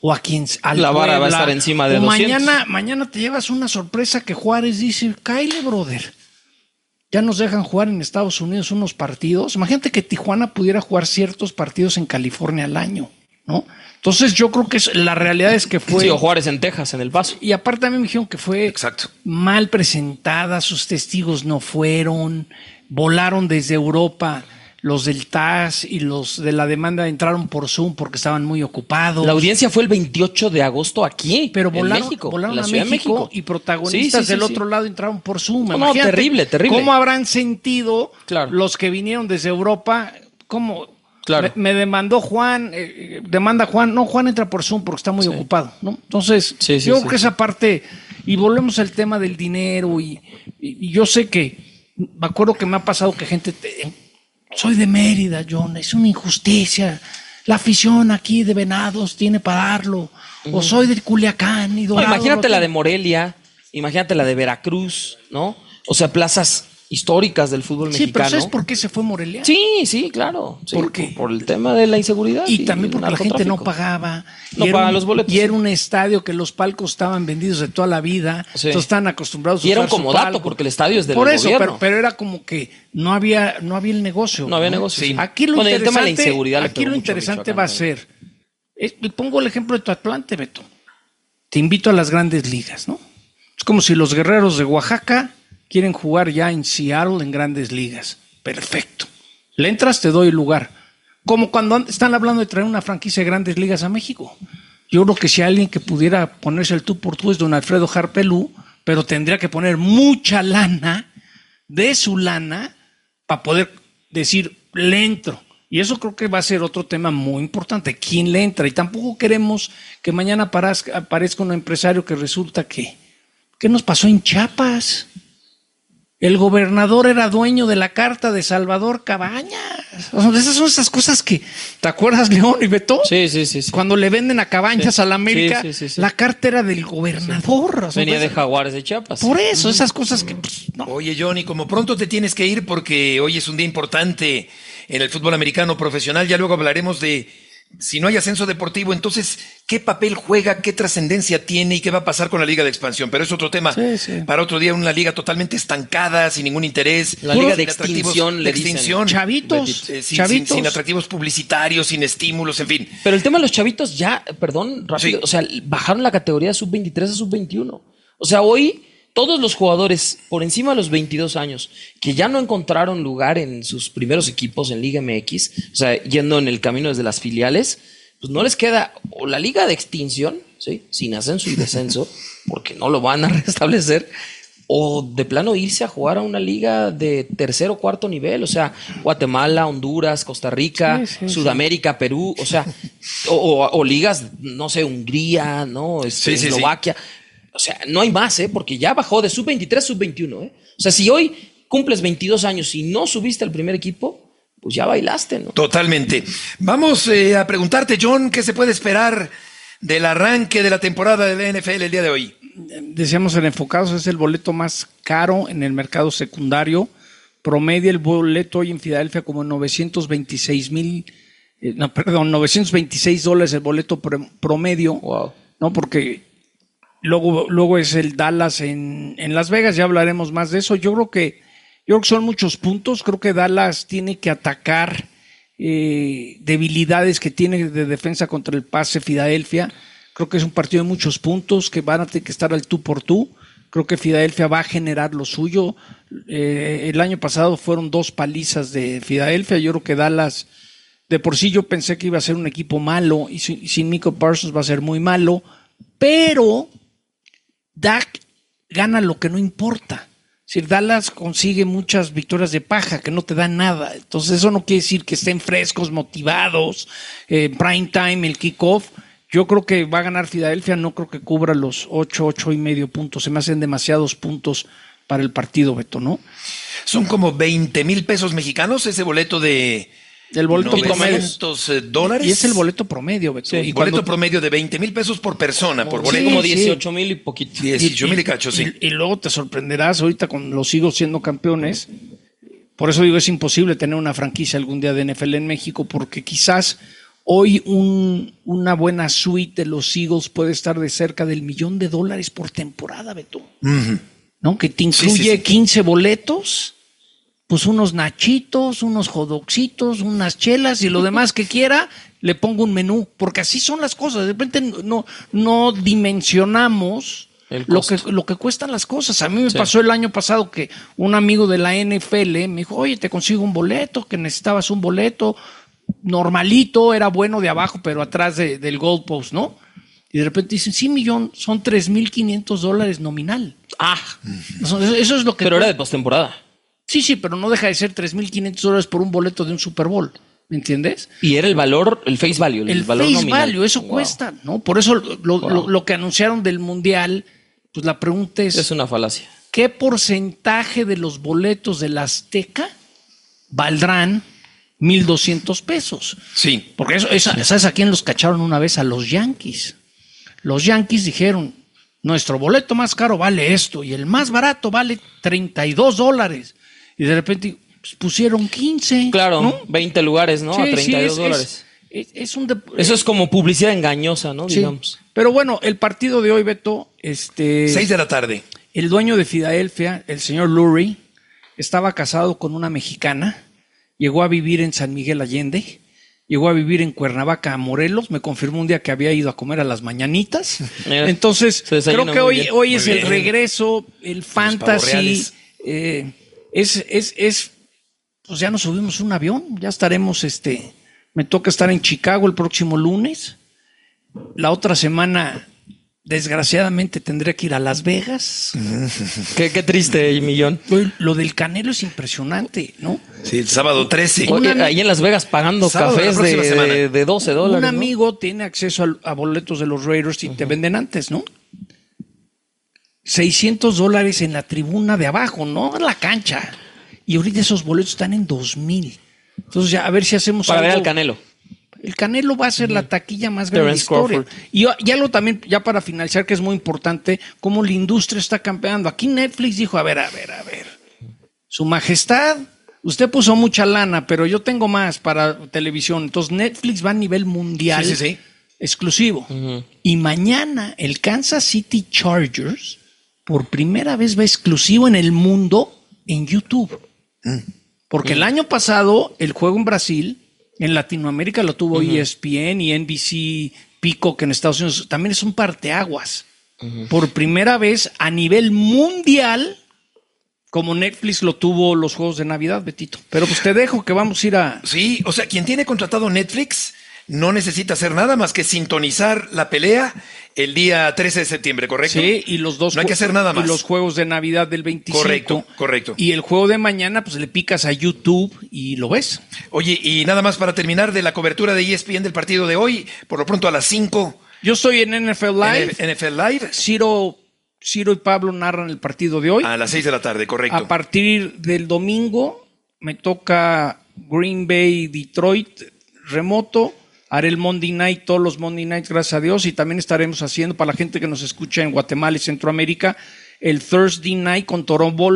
F: o a quien al
E: la vara
F: Puebla,
E: va a estar encima de
F: o
E: 200.
F: mañana te llevas una sorpresa que Juárez dice, cáele, brother. Ya nos dejan jugar en Estados Unidos unos partidos. Imagínate que Tijuana pudiera jugar ciertos partidos en California al año, ¿no? Entonces yo creo que la realidad es que fue...
E: Sí, o Juárez en Texas, en El Paso.
F: Y aparte también me dijeron que fue
D: Exacto.
F: mal presentada, sus testigos no fueron, volaron desde Europa. Los del TAS y los de la demanda entraron por Zoom porque estaban muy ocupados.
E: La audiencia fue el 28 de agosto aquí,
F: pero
E: en
F: volaron,
E: México,
F: volaron
E: en la
F: a
E: Ciudad de
F: México y protagonistas del otro lado entraron por Zoom.
E: No, terrible.
F: ¿Cómo habrán sentido los que vinieron desde Europa? ¿Cómo?
E: Claro.
F: Me demandó Juan, demanda Juan. No, Juan entra por Zoom porque está muy ocupado, ¿no? Entonces, yo creo que esa parte, y volvemos al tema del dinero, y yo sé que, me acuerdo que me ha pasado que gente... soy de Mérida, John, es una injusticia. La afición aquí de Venados tiene para darlo. O soy de Culiacán y Dorado.
E: No, imagínate la de Morelia, imagínate la de Veracruz, ¿no? O sea, plazas históricas del fútbol mexicano.
F: Sí, pero ¿sabes por qué se fue Morelia?
E: Sí, claro. Sí, ¿por qué? Por el tema de la inseguridad.
F: Y también porque la gente no pagaba.
E: No pagaba los boletos.
F: Y era un estadio que los palcos estaban vendidos de toda la vida. Sí. Entonces estaban acostumbrados a
E: usar. Y era un comodato porque el estadio es del gobierno. Por eso,
F: pero era como que no había el negocio.
E: No había negocio. Sí.
F: Aquí lo interesante,
E: el tema de la inseguridad
F: aquí lo interesante va a ser, y pongo el ejemplo de tu Atlante, Beto. Te invito a las grandes ligas, ¿no? Es como si los guerreros de Oaxaca quieren jugar ya en Seattle en grandes ligas. Perfecto. Le entras, te doy el lugar. Como cuando están hablando de traer una franquicia de grandes ligas a México. Yo creo que si hay alguien que pudiera ponerse el tú por tú es don Alfredo Harpelú, pero tendría que poner mucha lana de su lana para poder decir, le entro. Y eso creo que va a ser otro tema muy importante. ¿Quién le entra? Y tampoco queremos que mañana aparezca un empresario que resulta que... ¿Qué nos pasó en Chiapas? El gobernador era dueño de la carta de Salvador Cabañas. O sea, esas son esas cosas que... ¿Te acuerdas, León y Beto?
E: Sí.
F: Cuando le venden a Cabañas a la América, la carta era del gobernador.
E: Sí. O sea, venía de Jaguares de Chiapas.
F: Por eso, esas cosas que... no.
D: Oye, Johnny, como pronto te tienes que ir porque hoy es un día importante en el fútbol americano profesional, ya luego hablaremos de... Si no hay ascenso deportivo, entonces, ¿qué papel juega, qué trascendencia tiene y qué va a pasar con la Liga de Expansión? Pero es otro tema para otro día, una liga totalmente estancada, sin ningún interés.
E: La liga de extinción, le dicen.
F: Chavitos.
D: Sin atractivos publicitarios, sin estímulos, en fin.
E: Pero el tema de los chavitos ya, perdón, rápido, o sea, bajaron la categoría de sub-23 a sub-21. O sea, hoy... Todos los jugadores por encima de los 22 años que ya no encontraron lugar en sus primeros equipos en Liga MX, o sea, yendo en el camino desde las filiales, pues no les queda o la Liga de Extinción, ¿sí? Sin ascenso y descenso, porque no lo van a restablecer, o de plano irse a jugar a una liga de tercer o cuarto nivel, o sea, Guatemala, Honduras, Costa Rica, Sudamérica, Perú, o sea, o ligas, no sé, Hungría, ¿no? Eslovaquia. O sea, no hay más, porque ya bajó de sub-23 a sub-21. O sea, si hoy cumples 22 años y no subiste al primer equipo, pues ya bailaste, ¿no?
D: Totalmente. Vamos a preguntarte, John, ¿qué se puede esperar del arranque de la temporada de la NFL el día de hoy?
F: Decíamos en Enfocados, es el boleto más caro en el mercado secundario. Promedia el boleto hoy en Filadelfia como $926 el boleto promedio.
E: Wow.
F: ¿No? Porque... Luego es el Dallas en Las Vegas, ya hablaremos más de eso. Yo creo que son muchos puntos. Creo que Dallas tiene que atacar debilidades que tiene de defensa contra el pase Filadelfia. Creo que es un partido de muchos puntos que van a tener que estar al tú por tú. Creo que Filadelfia va a generar lo suyo. El año pasado fueron 2 palizas de Filadelfia. Yo creo que Dallas, de por sí yo pensé que iba a ser un equipo malo y sin Micah Parsons va a ser muy malo, pero Dak gana lo que no importa. Es decir, Dallas consigue muchas victorias de paja que no te dan nada. Entonces eso no quiere decir que estén frescos, motivados, prime time, el kickoff. Yo creo que va a ganar Filadelfia, no creo que cubra los 8.5 puntos. Se me hacen demasiados puntos para el partido, Beto, ¿no?
D: Son como 20,000 pesos mexicanos ese boleto de...
F: El boleto promedio.
D: $900.
F: Y es el boleto promedio, Beto.
D: Sí, y boleto promedio de 20,000 pesos por persona, por boleto.
E: Como 18,000 y poquito.
D: 18,000 y cacho, sí.
F: Y luego te sorprenderás ahorita con los Eagles siendo campeones. Por eso digo, es imposible tener una franquicia algún día de NFL en México, porque quizás Hoy una buena suite de los Eagles puede estar de cerca del $1,000,000 por temporada, Beto. ¿No? Que te incluye 15 boletos, pues unos nachitos, unos hotdogcitos, unas chelas y lo demás que quiera, le pongo un menú, porque así son las cosas. De repente no dimensionamos lo que cuestan las cosas. A mí me pasó el año pasado que un amigo de la NFL me dijo, oye, te consigo un boleto, que necesitabas un boleto normalito, era bueno de abajo, pero atrás del goalpost, ¿no? Y de repente dicen, sí, millón, son $3,500 nominal. Eso es lo que...
E: Pero era de postemporada.
F: Sí, pero no deja de ser $3,500 por un boleto de un Super Bowl. ¿Me entiendes?
E: Y era el valor, el face value.
F: El
E: valor
F: face
E: nominal.
F: value, eso cuesta, ¿no? Por eso lo que anunciaron del Mundial, pues la pregunta es
E: una falacia.
F: ¿Qué porcentaje de los boletos de la Azteca valdrán $1,200?
D: Sí.
F: Porque ¿sabes a quién los cacharon una vez? A los Yankees. Los Yankees dijeron, nuestro boleto más caro vale esto y el más barato vale $32. Y de repente pues, pusieron 15.
E: Claro,
F: ¿no?
E: 20 lugares, ¿no?
F: Sí,
E: a $32. Eso es como publicidad engañosa, ¿no?
F: Sí.
E: Digamos.
F: Pero bueno, el partido de hoy, Beto,
D: 6 de la tarde.
F: El dueño de Filadelfia, el señor Lurie, estaba casado con una mexicana, llegó a vivir en San Miguel Allende, llegó a vivir en Cuernavaca, Morelos, me confirmó un día que había ido a comer a las mañanitas.
E: Mira,
F: entonces, creo que hoy es el regreso, el fantasy. Pues ya nos subimos un avión, ya estaremos, me toca estar en Chicago el próximo lunes. La otra semana, desgraciadamente, tendré que ir a Las Vegas.
E: Qué triste, millón.
F: Lo del Canelo es impresionante, ¿no?
D: Sí, el sábado 13.
E: Ahí en Las Vegas pagando cafés de $12.
F: Un amigo tiene acceso a boletos de los Raiders y te venden antes, ¿no? $600 en la tribuna de abajo, no en la cancha. Y ahorita esos boletos están en $2,000. Entonces ya a ver si hacemos
E: para
F: algo.
E: ver al Canelo.
F: El Canelo va a ser la taquilla más grande de la historia. Y algo también, ya para finalizar, que es muy importante, cómo la industria está campeando. Aquí Netflix dijo, a ver. Su majestad, usted puso mucha lana, pero yo tengo más para televisión. Entonces Netflix va a nivel mundial.
D: Sí.
F: Exclusivo. Y mañana el Kansas City Chargers, por primera vez, va exclusivo en el mundo en YouTube. Porque el año pasado, el juego en Brasil, en Latinoamérica lo tuvo ESPN y NBC Peacock en Estados Unidos. También es un parteaguas. Por primera vez a nivel mundial, como Netflix lo tuvo los juegos de Navidad, Betito. Pero pues te dejo que vamos a ir a...
D: Sí, o sea, quien tiene contratado Netflix no necesita hacer nada más que sintonizar la pelea el día 13 de septiembre, ¿correcto?
F: Sí, y los dos.
D: No hay que hacer nada más.
F: Y los juegos de Navidad del 25.
D: Correcto.
F: Y el juego de mañana, pues le picas a YouTube y lo ves.
D: Oye, y nada más para terminar de la cobertura de ESPN del partido de hoy, por lo pronto a las 5.
F: Yo estoy en NFL Live.
D: NFL Live.
F: Ciro y Pablo narran el partido de hoy.
D: A las 6 de la tarde, correcto.
F: A partir del domingo me toca Green Bay, Detroit, remoto. Haré el Monday Night, todos los Monday Nights, gracias a Dios, y también estaremos haciendo, para la gente que nos escucha en Guatemala y Centroamérica, el Thursday Night con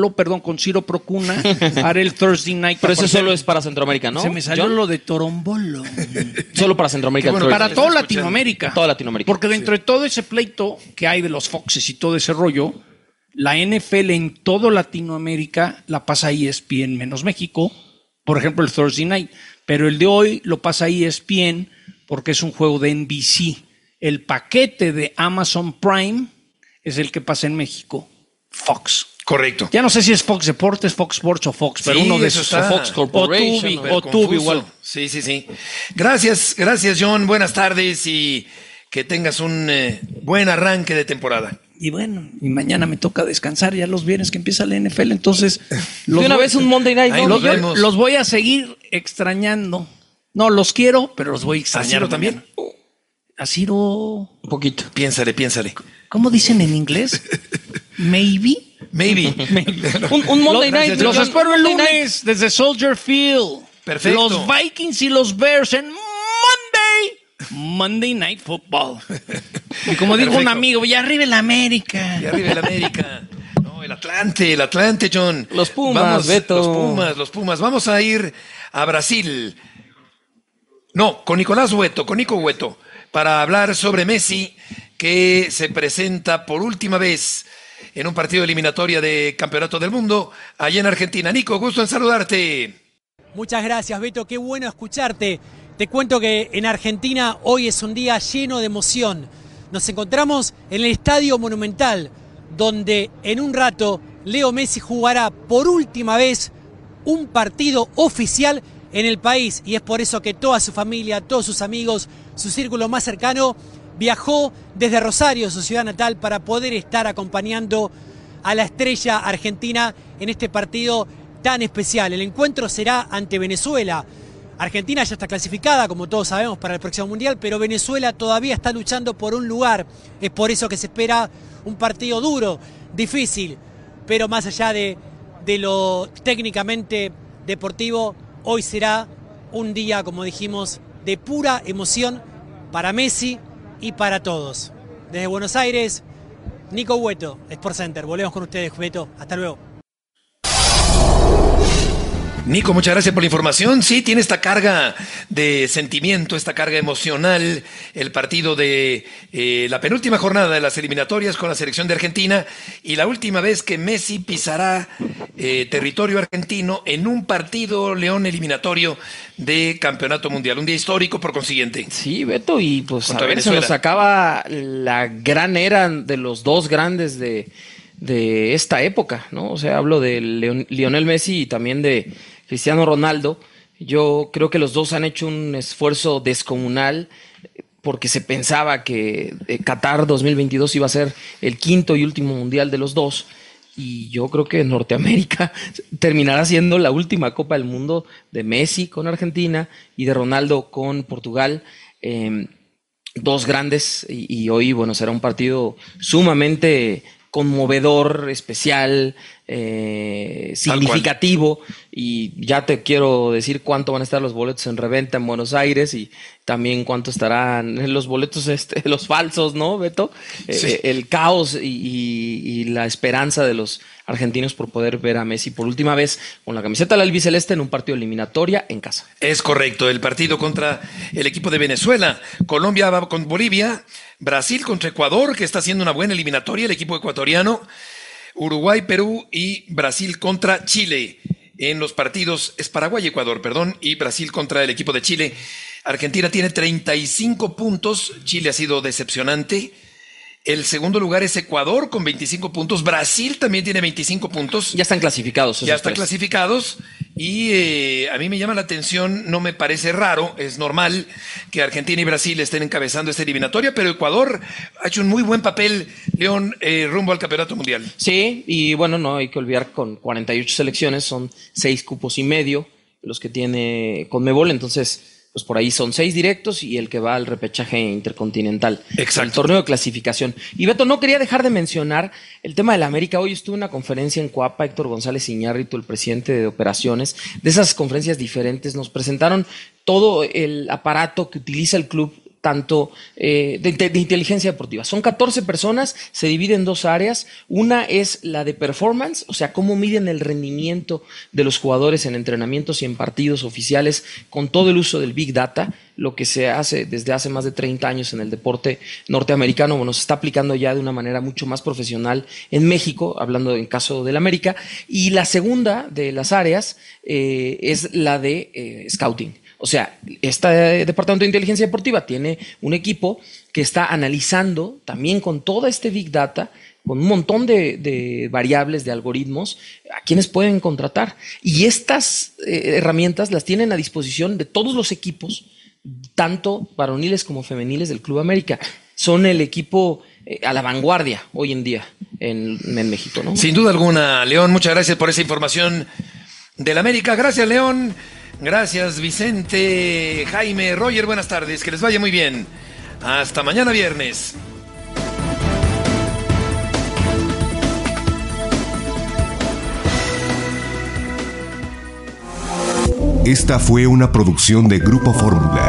F: Ciro Procuna. Haré el Thursday Night.
E: Pero eso solo es para Centroamérica, ¿no?
F: Se me salió lo de Torombolo.
E: Solo para Centroamérica.
F: Bueno, para toda Latinoamérica.
E: Toda Latinoamérica.
F: Porque dentro de todo ese pleito que hay de los Foxes y todo ese rollo, la NFL en toda Latinoamérica la pasa ESPN menos México. Por ejemplo, el Thursday Night. Pero el de hoy lo pasa ESPN porque es un juego de NBC. El paquete de Amazon Prime es el que pasa en México. Fox.
D: Correcto.
F: Ya no sé si es Fox Deportes, Fox Sports o Fox, pero uno de esos.
D: O
E: Fox Corporation.
F: O Tubi igual.
D: Sí. Gracias, John. Buenas tardes y que tengas un buen arranque de temporada.
F: Y bueno, y mañana me toca descansar, ya los viernes que empieza la NFL, entonces...
E: De una vez un Monday Night, ¿no?
F: Los voy a seguir extrañando. No, los quiero, pero los voy a extrañar.
D: ¿A Ciro también?
F: A Ciro...
E: Un poquito.
D: Piénsale.
F: ¿Cómo dicen en inglés? Maybe.
E: un Monday Night.
F: Los espero el lunes desde Soldier Field.
D: Perfecto.
F: Los Vikings y los Bears en Monday Night Football. Y como dijo un amigo, ya arriba el América.
D: No, el Atlante, John.
E: Los Pumas, Beto.
D: Los Pumas. Vamos a ir a Brasil. No, con Nicolás Hueto, con Nico Hueto, para hablar sobre Messi, que se presenta por última vez en un partido eliminatoria de Campeonato del Mundo allá en Argentina. Nico, gusto en saludarte.
R: Muchas gracias, Beto, qué bueno escucharte. Te cuento que en Argentina hoy es un día lleno de emoción. Nos encontramos en el Estadio Monumental, donde en un rato Leo Messi jugará por última vez un partido oficial en el país, y es por eso que toda su familia, todos sus amigos, su círculo más cercano viajó desde Rosario, su ciudad natal, para poder estar acompañando a la estrella argentina en este partido tan especial. El encuentro será ante Venezuela. Argentina ya está clasificada, como todos sabemos, para el próximo Mundial, pero Venezuela todavía está luchando por un lugar. Es por eso que se espera un partido duro, difícil, pero más allá de lo técnicamente deportivo, hoy será un día, como dijimos, de pura emoción para Messi y para todos. Desde Buenos Aires, Nico Hueto, SportsCenter. Volvemos con ustedes, Beto. Hasta luego.
D: Nico, muchas gracias por la información. Sí, tiene esta carga de sentimiento, esta carga emocional, el partido de la penúltima jornada de las eliminatorias con la selección de Argentina y la última vez que Messi pisará territorio argentino en un partido, León, eliminatorio de Campeonato Mundial. Un día histórico, por consiguiente.
E: Sí, Beto, y pues a ver, se nos acaba la gran era de los dos grandes de esta época, ¿no? O sea, hablo de Lionel Messi y también de Cristiano Ronaldo. Yo creo que los dos han hecho un esfuerzo descomunal porque se pensaba que Qatar 2022 iba a ser el quinto y último mundial de los dos, y yo creo que Norteamérica terminará siendo la última Copa del Mundo de Messi con Argentina y de Ronaldo con Portugal. Dos grandes, y hoy, bueno, será un partido sumamente conmovedor, especial, significativo, y ya te quiero decir cuánto van a estar los boletos en reventa en Buenos Aires y también cuánto estarán los boletos los falsos, ¿no, Beto? Sí. El caos y la esperanza de los argentinos por poder ver a Messi por última vez con la camiseta del albiceleste en un partido eliminatoria en casa. Es correcto, el partido contra el equipo de Venezuela, Colombia va con Bolivia, Brasil contra Ecuador, que está haciendo una buena eliminatoria, el equipo ecuatoriano, Uruguay, Perú y Brasil contra Chile. En los partidos es Paraguay y Ecuador, y Brasil contra el equipo de Chile. Argentina tiene 35 puntos, Chile ha sido decepcionante. El segundo lugar es Ecuador con 25 puntos. Brasil también tiene 25 puntos. Ya están clasificados. Ya están clasificados. Y a mí me llama la atención, no me parece raro, es normal que Argentina y Brasil estén encabezando esta eliminatoria, pero Ecuador ha hecho un muy buen papel, León, rumbo al Campeonato Mundial. Sí, y bueno, no hay que olvidar, con 48 selecciones son 6 cupos y medio los que tiene Conmebol, entonces pues por ahí son 6 directos y el que va al repechaje intercontinental. Exacto. El torneo de clasificación. Y Beto, no quería dejar de mencionar el tema de la América. Hoy estuve en una conferencia en Coapa, Héctor González Iñárritu, el presidente de operaciones, de esas conferencias diferentes, nos presentaron todo el aparato que utiliza el club, tanto de inteligencia deportiva. Son 14 personas, se divide en 2 áreas. Una es la de performance, o sea, cómo miden el rendimiento de los jugadores en entrenamientos y en partidos oficiales con todo el uso del Big Data, lo que se hace desde hace más de 30 años en el deporte norteamericano. Bueno, se está aplicando ya de una manera mucho más profesional en México, hablando en caso del América. Y la segunda de las áreas es la de scouting. O sea, este departamento de inteligencia deportiva tiene un equipo que está analizando también con todo este Big Data, con un montón de variables, de algoritmos, a quienes pueden contratar. Y estas herramientas las tienen a disposición de todos los equipos, tanto varoniles como femeniles del Club América. Son el equipo a la vanguardia hoy en día en México, ¿no? Sin duda alguna, León, muchas gracias por esa información del América. Gracias, León. Gracias, Vicente, Jaime, Roger, buenas tardes, que les vaya muy bien. Hasta mañana viernes.
C: Esta fue una producción de Grupo Fórmula.